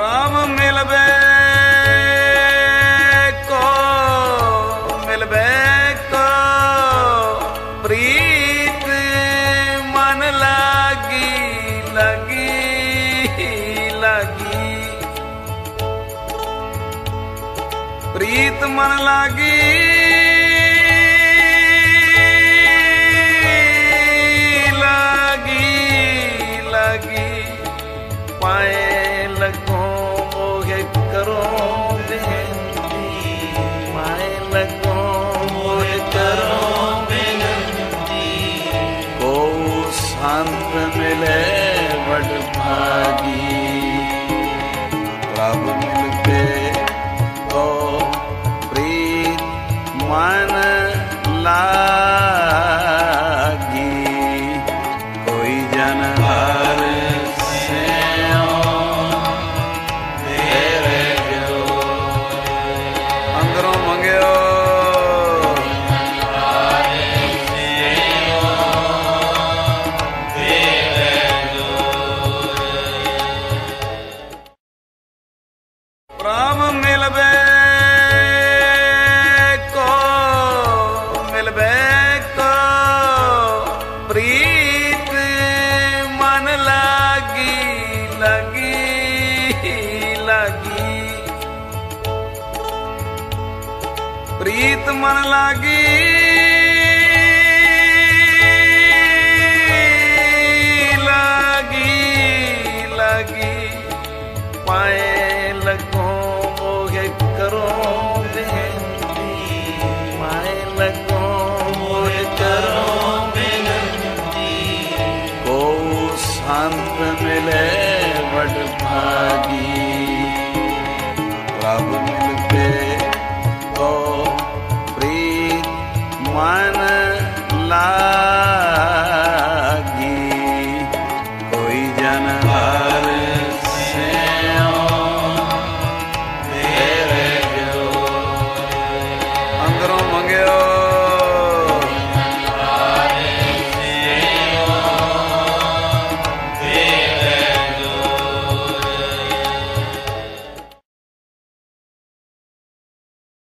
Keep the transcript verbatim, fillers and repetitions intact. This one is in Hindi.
राम मिलबे को मिलबे को प्रीत मन लागी लगी लगी प्रीत मन लागी लागी लागी पाए लगो मोहे करो बेनती पाए लगो मोहे करो बेनती को शांत मिले बड़ भागी रब मिलते को प्रीत मन लागी कोई जन हर से तेरे जो अंदरों मंगयो राम मिलबे को मिलबे को प्रीत मन लागी लगी लगी प्रीत मन लागी लागी लागी पाए लगो मोहे करो